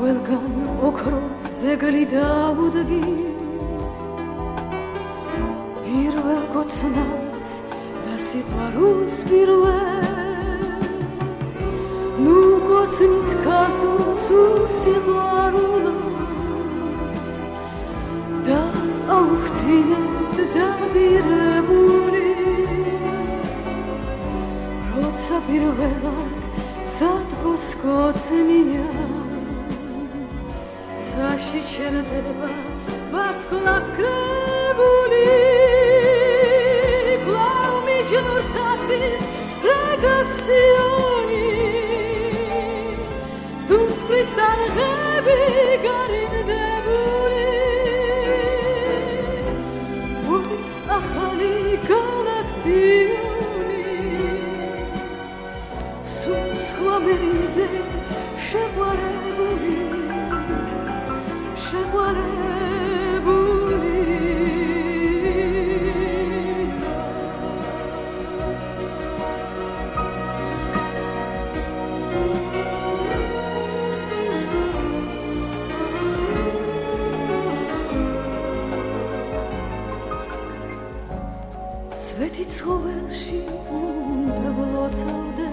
ყველგან ოქროს ძეგლი დაუდგით პირველ კოცნას და სიყვარულს პირველს ნუ კოცნით კაცურს უსიყვარულოდ და აუხთინეთ დაბირებული როცა პირველად სადღოს კოცნია ცაში ჩერდება ვარსკვლავად კრებული კვლავ მიჯნურთათვის რაგავს სიონი სტუმს წყლის ტარღები გარინდებული მოდის ახალი გალაქტიონი სულ სხვა მერიზე შეყვარებული შეყვარებული სვეტი ცხოველში უნდა ვლოცავდე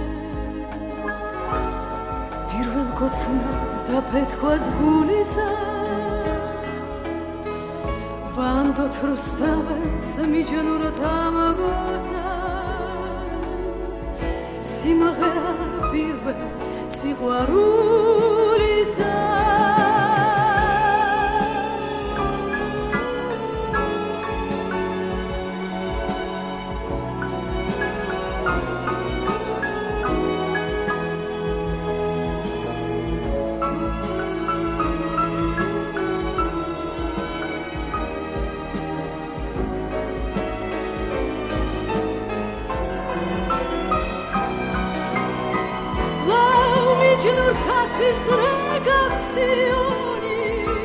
პირველ კოცნას და ფეთქვას გულისა ვანდოთ რუსთავეს მიჯნურთ ამაგოსას სიმღერა პირველ სიყვარულისა ჯნურთათვის რაგავს სიონი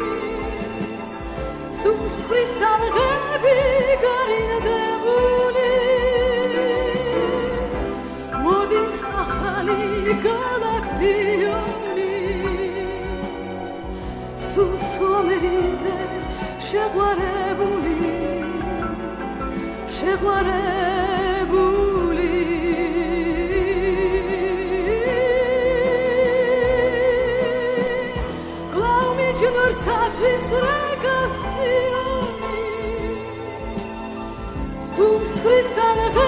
სტუმს წყლის ტალღები გარინდებული მოდის ახალი გალაქტიონი სულ სხვა მერიზე შეყვარებული შეყვარებული ჯნურთათვის რაგავს სიონი სტუმს წყლის ტალღები